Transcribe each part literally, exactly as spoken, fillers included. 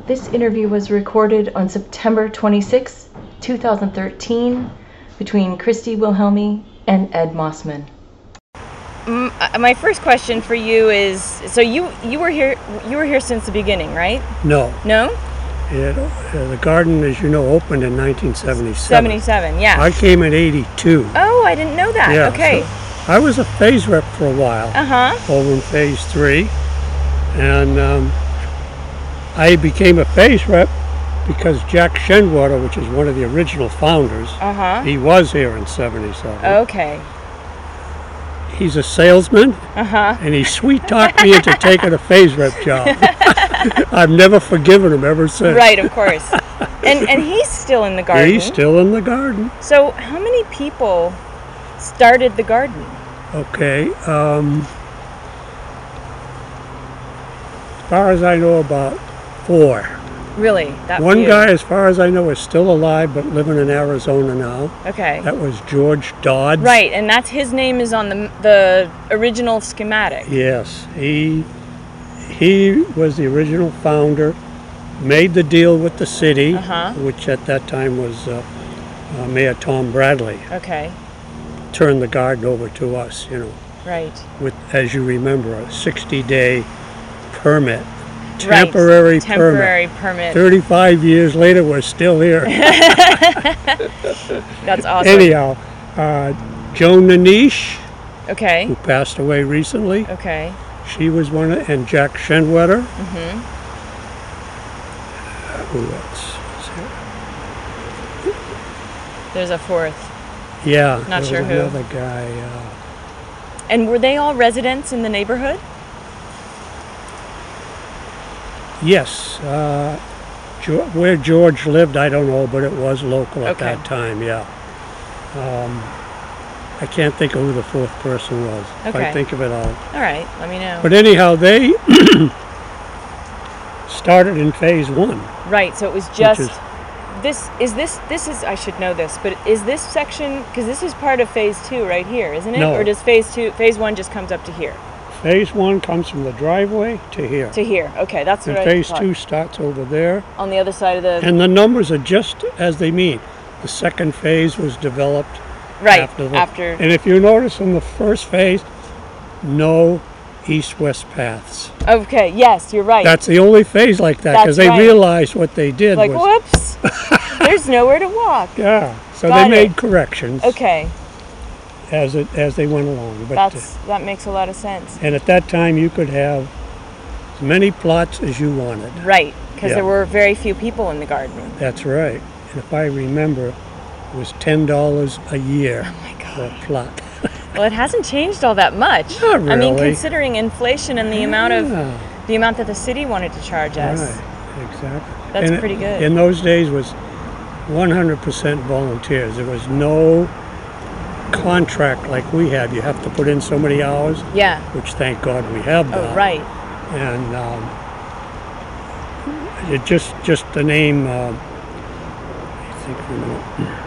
This interview was recorded on September twenty-sixth, two thousand thirteen, between Christy Wilhelmi and Ed Mossman. My first question for you is: so you you were here you were here since the beginning, right? No. No? It, uh, the garden, as you know, opened in nineteen seventy-seven. seventy-seven, yeah. I came in eighty-two. Oh, I didn't know that. Yeah, okay. So I was a phase rep for a while. Uh-huh. Over in phase three. And um, I became a phase rep because Jack Shenwater, which is one of the original founders, uh-huh. he was here in seventy-seven. Okay. He's a salesman, uh-huh. and he sweet-talked me into taking a phase rep job. I've never forgiven him ever since. Right, of course. And and he's still in the garden. He's still in the garden. So how many people started the garden? Okay. Um, as far as I know, about four. Really? That One few? guy, as far as I know, is still alive but living in Arizona now. Okay. That was George Dodds. Right, and that's his name is on the the original schematic. Yes, he he was the original founder, made the deal with the city, uh-huh. which at that time was uh, uh, Mayor Tom Bradley. Okay. Turned the garden over to us, you know. Right. With, as you remember, a sixty-day permit. right. Temporary permit. Temporary permit. thirty-five years later, we're still here. That's awesome. Anyhow, uh, Joan Nanish, okay. who passed away recently. Okay. She was one of, and Jack Shenwater. Mm-hmm. Uh, who else? There's a fourth. Yeah. Not sure who. Another guy. Uh, and were they all residents in the neighborhood? Yes. Uh, where George lived, I don't know, but it was local at okay. that time, yeah. Um, I can't think of who the fourth person was. Okay. If I think of it all. All right, let me know. But anyhow, they started in phase one. Right, so it was just... Is, this, is this, this is, I should know this, but is this section, because this is part of phase two right here, isn't it? No. Or does phase two, phase one just comes up to here? Phase one comes from the driveway to here. To here, okay, that's what and I phase thought. two starts over there. On the other side of the... And the numbers are just as they mean. The second phase was developed right, after, the, after... And if you notice in the first phase, no east-west paths. Okay, yes, you're right. That's the only phase like that, because they right. realized what they did like, was... whoops, there's nowhere to walk. Yeah, so Got they it. made corrections. Okay. As it as they went along. But, That's uh, that makes a lot of sense. And at that time, you could have as many plots as you wanted. Right, because yeah. there were very few people in the garden. That's right. And if I remember, it was ten dollars a year oh my God. for a plot. Well, it hasn't changed all that much. Not really. I mean, considering inflation and the yeah. amount of the amount that the city wanted to charge us. Right, exactly. That's and pretty good. In those days was one hundred percent volunteers. There was no contract like we have. You have to put in so many hours. Yeah. Which thank God we have that. Oh, right. And um, it just just the name. Uh, I think for a minute.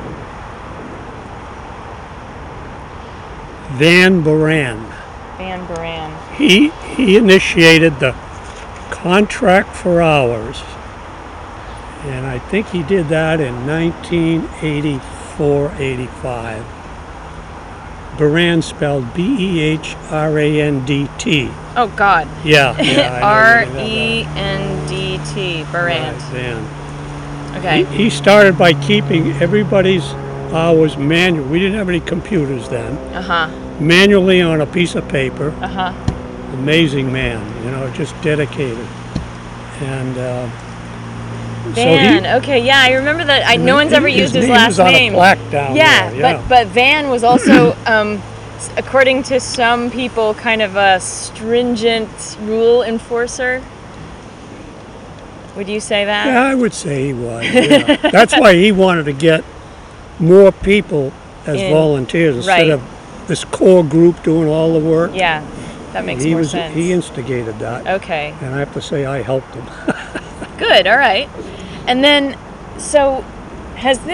Van Buren. Van Buren. He he initiated the contract for hours, and I think he did that in nineteen eighty-four, eighty-five. Buren spelled B E H R A N D T. Oh, God. Yeah. yeah R E N D T. Buren. Right, Van. Okay. He, he started by keeping everybody's hours manual. We didn't have any computers then. Uh-huh. Manually on a piece of paper. Uh-huh. Amazing man, you know, just dedicated. And uh, Van, so he, okay, yeah, I remember that. I, no one's ever his used his name last is on name. A plaque down yeah, there, yeah, but but Van was also, um, according to some people, kind of a stringent rule enforcer. Would you say that? Yeah, I would say he was. Yeah. That's why he wanted to get more people as In, volunteers instead right. of this core group doing all the work. Yeah, that makes he more was, sense. He instigated that. Okay. And I have to say I helped him. Good, all right. And then, so has this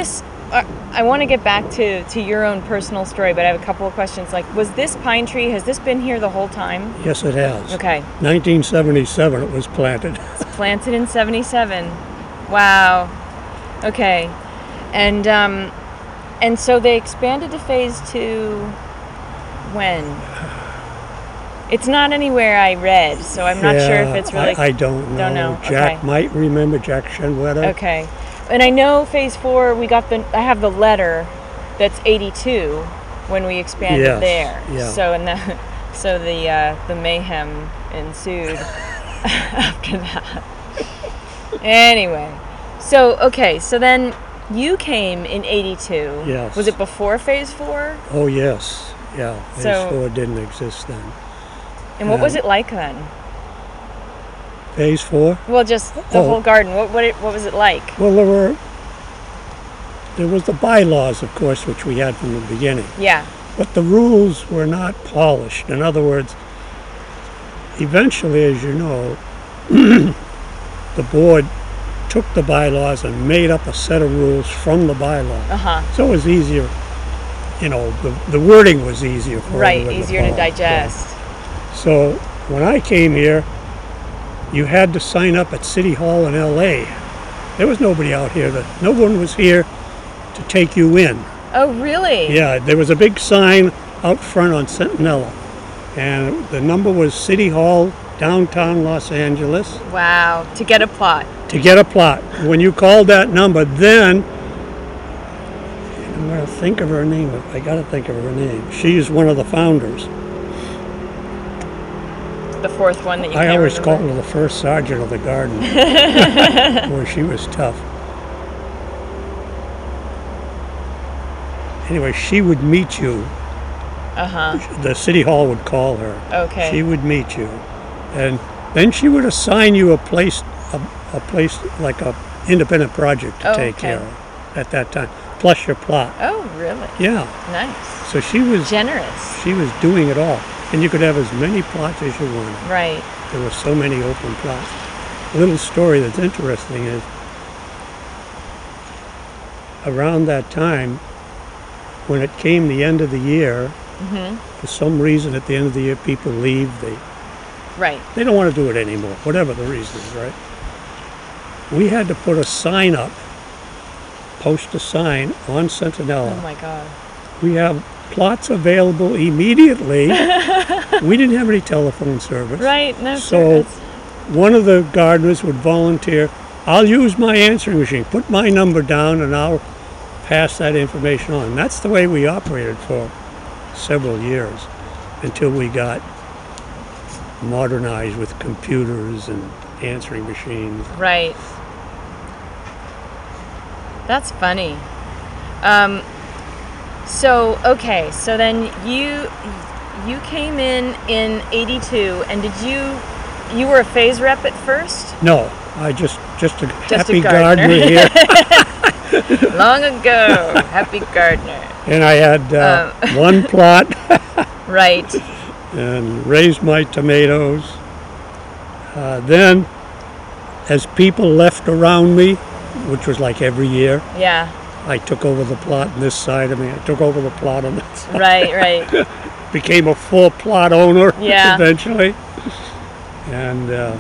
uh, I want to get back to, to your own personal story, but I have a couple of questions. Like, was this pine tree, has this been here the whole time? Yes, it has. Okay. nineteen seventy-seven it was planted. It's planted in seventy-seven. Wow. Okay. And um, and so they expanded to phase two when? It's not anywhere I read, so I'm not sure if it's really... I, I don't know. Don't know. Jack Okay. might remember, Jack Shenwetter. Okay. And I know phase four, we got the, I have the letter that's eighty-two when we expanded Yes, there. yeah. So, and the, so the, uh, the mayhem ensued after that. Anyway. So, okay, so then you came in eighty-two. Yes. Was it before phase four? Oh, yes. Yeah. Phase So- four didn't exist then. And what was Um, it like then? Phase four? Well, just the Oh. whole garden. What what, it, what was it like? Well, there were, there was the bylaws, of course, which we had from the beginning. Yeah. But the rules were not polished. In other words, eventually, as you know, the board took the bylaws and made up a set of rules from the bylaws. Uh-huh. So it was easier, you know, the, the wording was easier for Right, everyone easier to follow. digest. So when I came here, you had to sign up at City Hall in L A. There was nobody out here. That, no one was here to take you in. Oh, really? Yeah, there was a big sign out front on Centinela. And the number was City Hall, downtown Los Angeles. Wow. To get a plot. To get a plot. When you called that number, then, I'm going to think of her name. I got to think of her name. She is one of the founders. The fourth one that you I can't always remember. called her the first sergeant of the garden. Boy, she was tough. Anyway, she would meet you. Uh-huh. The City Hall would call her. Okay. She would meet you. And then she would assign you a place, a, a place like a independent project to Oh, take okay. care of at that time, plus your plot. Oh, really? Yeah. Nice. So she was Generous. she was doing it all. And you could have as many plots as you wanted. Right. There were so many open plots. A little story that's interesting is around that time, when it came the end of the year, Mm-hmm. for some reason at the end of the year people leave, they Right. they don't want to do it anymore, whatever the reason is, right? We had to put a sign up, post a sign on Centinela. Oh, my God. We have plots available immediately. We didn't have any telephone service. Right. No So service. one of the gardeners would volunteer, I'll use my answering machine, put my number down and I'll pass that information on. And that's the way we operated for several years until we got modernized with computers and answering machines. Right. That's funny. Um, so, okay, so then you you came in in eighty-two, and did you, you were a phase rep at first? No, I just, just a Just a happy gardener. gardener here. Long ago. Happy gardener. And I had uh, Um. one plot Right. and raised my tomatoes. Uh, then, as people left around me, which was like every year, Yeah. I took over the plot on this side of me. I took over the plot on that side. Right, right. Became a full plot owner Yeah. eventually. And uh,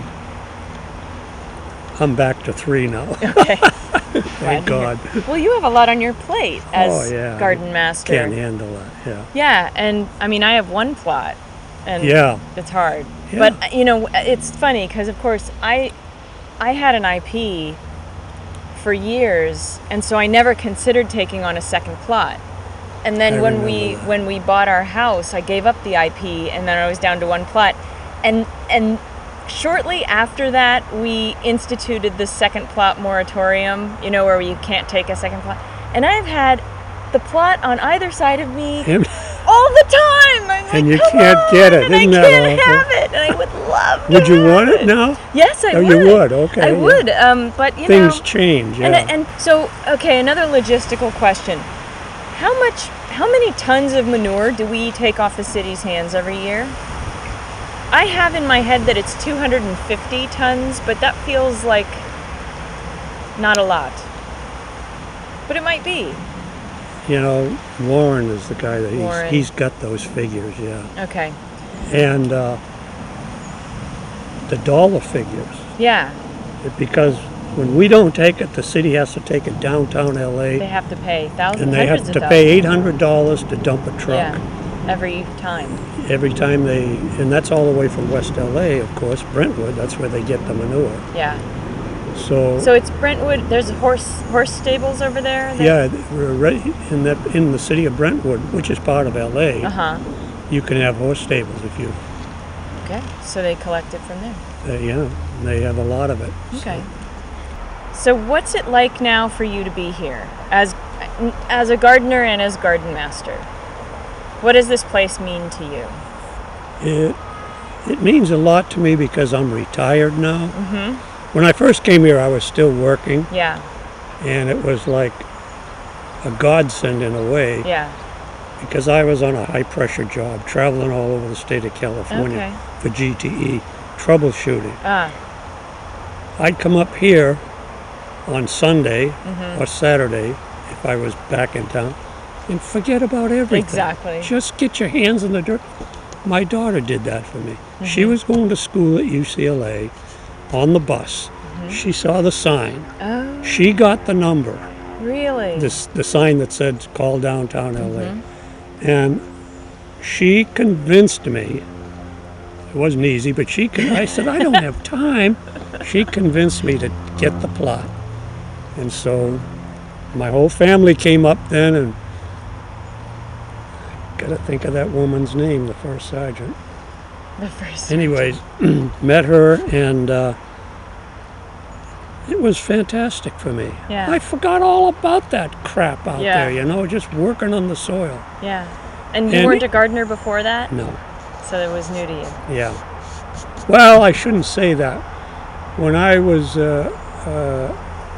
I'm back to three now. Okay. Thank God. Well, you have a lot on your plate as Oh, yeah. garden master. Can't handle that. Yeah. Yeah, and I mean, I have one plot, and Yeah. it's hard. Yeah. But you know, it's funny because, of course, I I had an I P for years, and so I never considered taking on a second plot. And then I when we remember that. when we bought our house, I gave up the I P, and then I was down to one plot. And and shortly after that, we instituted the second plot moratorium. You know, where you can't take a second plot. And I've had the plot on either side of me And, all the time. I'm like, And you "Come can't on," get it. and Isn't I that can't awful? have it, and I would love. To would you have want it now? Yes, I Oh, would. you would? Okay, I yeah. would. Um, but you Things know, change. Yeah. and and so okay, another logistical question: How much? How many tons of manure do we take off the city's hands every year? I have in my head that it's two hundred fifty tons, but that feels like not a lot. But it might be. you know, Warren is the guy that Warren. he's, he's got those figures, yeah. Okay. And uh, the dollar figures, Yeah. because when we don't take it, the city has to take it downtown L A, They have to pay thousands, and they have hundreds to of pay dollars. eight hundred dollars to dump a truck. Yeah. Every time. Every time they, and that's all the way from West L A, of course, Brentwood, that's where they get the manure. Yeah. So, So it's Brentwood. There's horse horse stables over there. that- yeah, we're right in the, in the city of Brentwood, which is part of L A, Uh-huh. you can have horse stables if you, Okay. So they collect it from there. uh, yeah, they have a lot of it. Okay. So what's it like now for you to be here as as a gardener and as garden master? What does this place mean to you? It it means a lot to me because I'm retired now. Mm-hmm. When I first came here, I was still working, Yeah. and it was like a godsend in a way Yeah. because I was on a high-pressure job, traveling all over the state of California Okay. for G T E, troubleshooting. Ah. I'd come up here on Sunday Mm-hmm. or Saturday if I was back in town and forget about everything. Exactly. Just get your hands in the dirt. My daughter did that for me. She Mm-hmm. was going to school at U C L A on the bus. Mm-hmm. She saw the sign. Oh. She got the number, Really? this the sign that said call downtown L A. Mm-hmm. And she convinced me. It wasn't easy, but she con- I said I don't have time. She convinced me to get the plot. And so my whole family came up then, and got to think of that woman's name, the first sergeant. The first. Anyways, met her, and uh, it was fantastic for me. Yeah. I forgot all about that crap out Yeah. there, you know, just working on the soil. Yeah. And you And- weren't a gardener before that, No, so it was new to you. yeah. Well, I shouldn't say that. When I was uh, uh,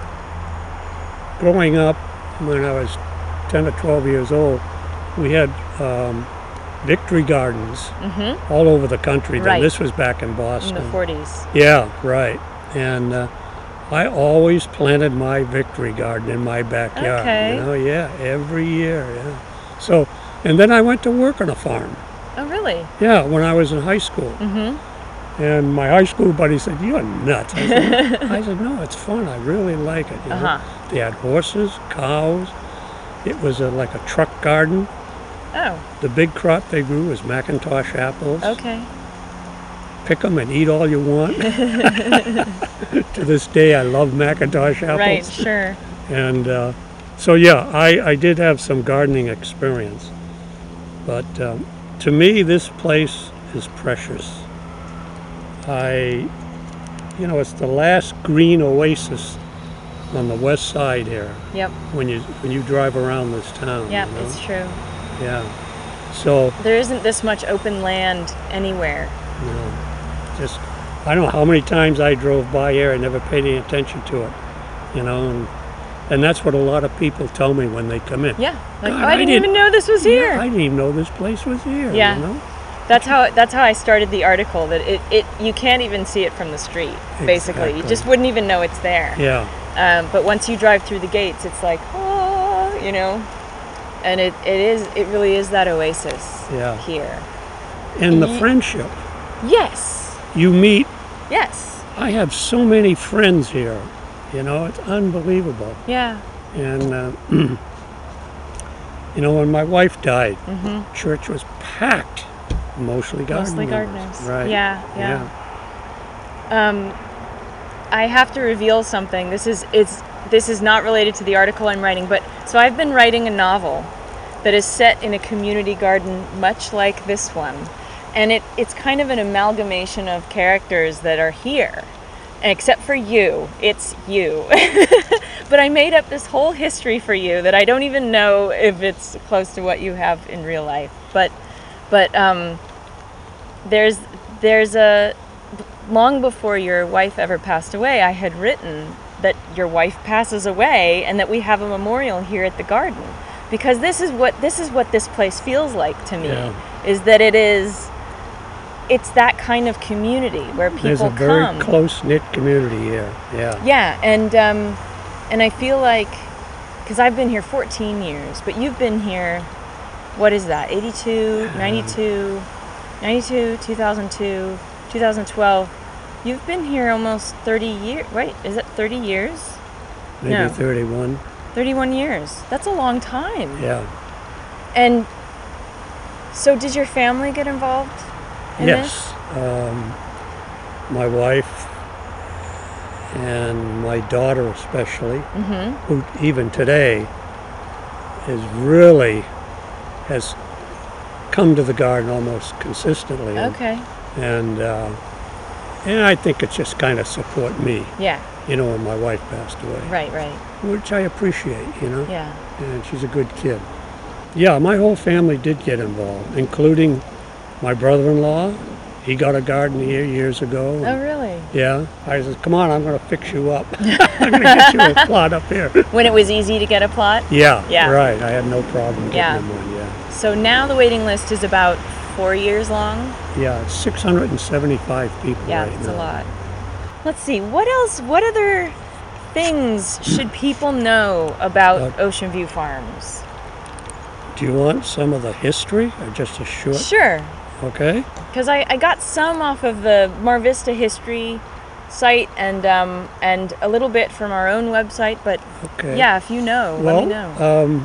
growing up, when I was ten or twelve years old, we had um, Victory Gardens Mm-hmm. all over the country. Then Right. this was back in In Boston. the forties. Yeah, right. And uh, I always planted my Victory Garden in my backyard. Okay. You know, yeah, every year. Yeah. So, and then I went to work on a farm. Oh, really? Yeah, when I was in high school. Mm-hmm. And my high school buddy said, "You're nuts." I said, I said, "No, it's fun. I really like it." You know? Uh-huh. They had horses, cows. It was a, like a truck garden. Oh, The big crop they grew was Macintosh apples. okay. Pick them and eat all you want. To this day, I love Macintosh apples. Right, sure. And uh, so, yeah, I, I did have some gardening experience. But um, to me, this place is precious. I, you know, it's the last green oasis on the west side here Yep. when you when you drive around this town. Yep, you know? it's true. Yeah. So, There isn't this much open land anywhere. you know, just, I don't know how many times I drove by here, I never paid any attention to it, you know, and, and that's what a lot of people tell me when they come in. Yeah. Like, God, oh, I I didn't didn't- even know this was here. I didn't even know this place was here, Yeah. you know? That's how that's how I started the article. That it, it you can't even see it from the street. Basically, you Exactly. just wouldn't even know it's there. Yeah, Um, but once you drive through the gates, it's like, oh, you know, and it, it is it really is that oasis yeah. here. And the Ye- friendship. Yes, You meet, yes, I have so many friends here, you know, it's unbelievable. yeah, And, uh, you know, when my wife died, mm-hmm. church was packed, mostly gardeners. Mostly gardeners. Right. Yeah, yeah. Um, I have to reveal something. This is it's this is not related to the article I'm writing, but so I've been writing a novel that is set in a community garden much like this one. And it, it's kind of an amalgamation of characters that are here. And except for you, it's you. But I made up this whole history for you that I don't even know if it's close to what you have in real life. But but um, there's there's a long before your wife ever passed away, I had written that your wife passes away and that we have a memorial here at the garden, because this is what this is what this place feels like to me. Yeah. Is that it is it's that kind of community where people There's a very come. close-knit community here, yeah. Yeah, and um, and I feel like because I've been here fourteen years, but you've been here, what is that, eighty-two, ninety-two, ninety-two, two thousand two, two thousand twelve. You've been here almost thirty years. Wait, is it thirty years? Maybe No. thirty-one. thirty-one years. That's a long time. Yeah. And so did your family get involved in Yes. Um, my wife and my daughter especially, this? Mm-hmm. who even today is really has come to the garden almost consistently. And- Okay. And uh, and I think it's just kind of support me, Yeah. you know, when my wife passed away, Right, right. which I appreciate, you know. Yeah. And she's a good kid. Yeah, my whole family did get involved, including my brother-in-law. He got a garden here years ago. Oh, really? Yeah. I said, come on, I'm going to fix you up. I'm going to get you a plot up here. When it was easy to get a plot? Yeah, Yeah. right. I had no problem getting Yeah. him one, yeah. So now the waiting list is about four years long? Yeah, it's six hundred seventy-five people Yeah, right that's now. a lot. Let's see, what else, what other things should people know about Uh, Ocean View Farms? Do you want some of the history or just a short? Sure, Okay. because I, I got some off of the Mar Vista history site and um, and a little bit from our own website, but Okay. yeah, if you know, Well, let me know. um,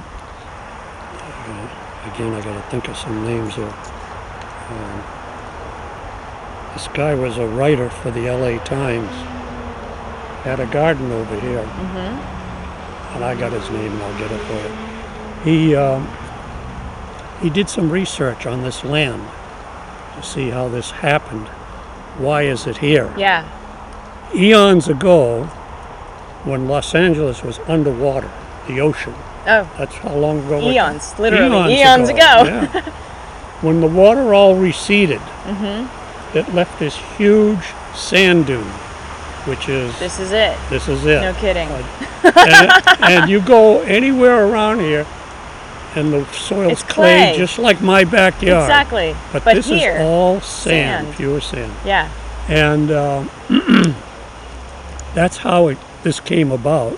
again, I got to think of some names here. Um, this guy was a writer for the L A Times. Had a garden over here, Mm-hmm. and I got his name, and I'll get it for you. He um, he did some research on this land to see how this happened. Why is it here? Yeah, Eons ago, when Los Angeles was underwater, the ocean. oh, That's how long ago? it- eons, literally, eons, ago. Yeah. When the water all receded, Mm-hmm. it left this huge sand dune, which is This is it, this is it. no kidding. and, and you go anywhere around here, and the soil's It's clay, clay. just like my backyard. Exactly, But, but this here, is all sand, sand. pure sand. yeah, And um, that's how it, this came about.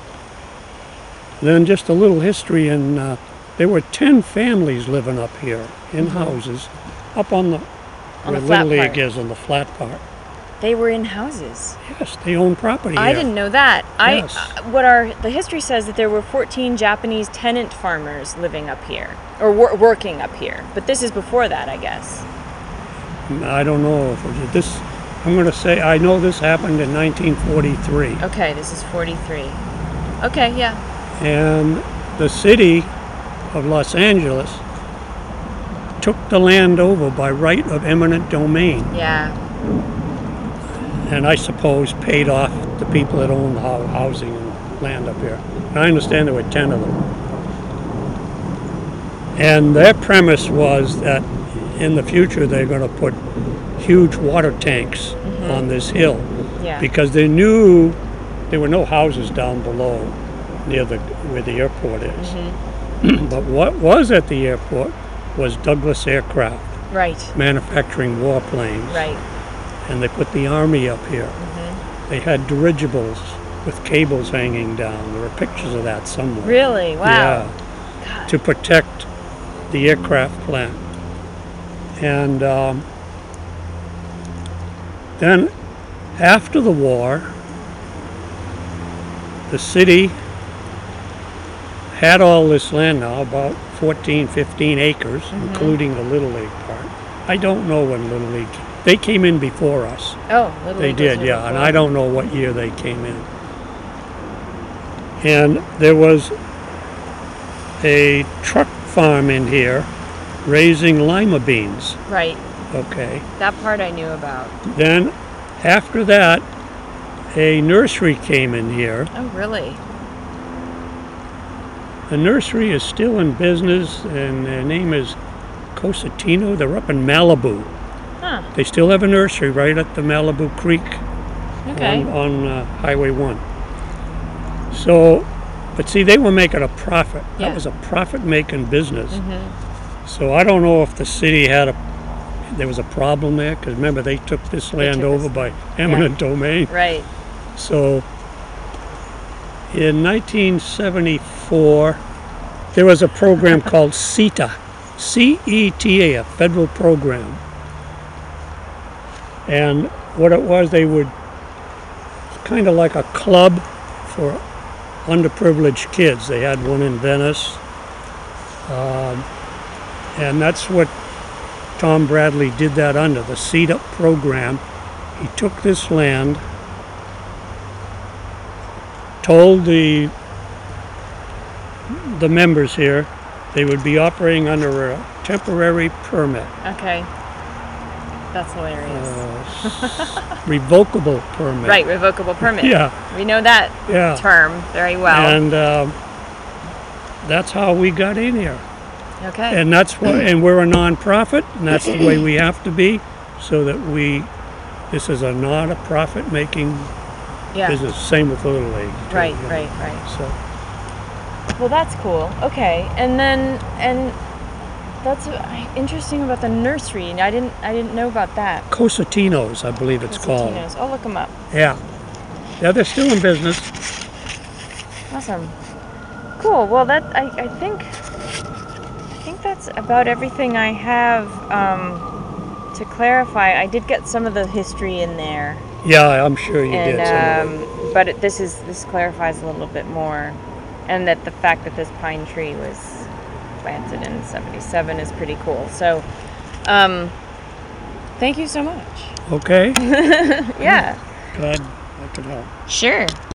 Then just a little history, and uh, there were ten families living up here in houses, up on the Mm-hmm. On where the flat Little League part. is on the flat part. they were in houses. Yes, they own property I here. didn't know that. Yes. I uh, what our the history says that there were fourteen Japanese tenant farmers living up here or wor- working up here. But this is before that, I guess. I don't know if it was this. I'm going to say I know this happened in nineteen forty-three, Okay, this is forty-three. Okay, yeah. and the city of Los Angeles took the land over by right of eminent domain, Yeah. and I suppose paid off the people that owned the hou- housing and land up here. And I understand there were ten of them. And their premise was that in the future they're going to put huge water tanks on this hill Yeah. because they knew there were no houses down below near the where the airport is. Mm-hmm. But what was at the airport was Douglas Aircraft Right. manufacturing warplanes. Right. And they put the army up here. Mm-hmm. They had dirigibles with cables hanging down. There are pictures of that somewhere. Really? Wow. Yeah, to protect the aircraft plant. And um, then after the war, the city had all this land now, about fourteen, fifteen acres, Mm-hmm. including the Little League part. I don't know when Little League, they came in before us. Oh, Little They League was did, here yeah, and before. I don't know what year they came in. And there was a truck farm in here raising lima beans, Right. okay. That part I knew about. Then, after that, a nursery came in here. Oh, really? The nursery is still in business, and their name is Cosatino. They're up in Malibu. Huh. They still have a nursery right at the Malibu Creek Okay. on, on uh, Highway one. So, but see, they were making a profit. Yeah. That was a profit-making business. Mm-hmm. So I don't know if the city had a, there was a problem there, because remember, they took this land took over this- by eminent domain. Right. So, In nineteen seventy-four, there was a program called CETA, C E T A, a federal program. And what it was, they would, kind of like a club for underprivileged kids. They had one in Venice. Um, and that's what Tom Bradley did that under, the CETA program. He took this land, told the the members here they would be operating under a temporary permit, Okay. That's hilarious. uh, revocable permit. Right, revocable permit. Yeah, We know that yeah. term very well. And um, that's how we got in here. okay. And that's what, and we're a nonprofit, and that's the way we have to be, so that we, this is a not a profit-making yeah. business. Same with Little League. too, Right, you know. right, right. So, Well, that's cool. Okay. And then and that's uh, interesting about the nursery. I didn't I didn't know about that. Cosatinos, I believe it's called. Cosatinos. I'll look them up. Yeah. Yeah, they're still in business. Awesome. Cool. Well, that I, I think I think that's about everything I have um, to clarify. I did get some of the history in there, Yeah, I'm sure you and did. some of it. um, but it, this is this clarifies a little bit more, and that the fact that this pine tree was planted in seventy-seven is pretty cool. So, um, thank you so much. Okay, Yeah. glad I could help. Sure.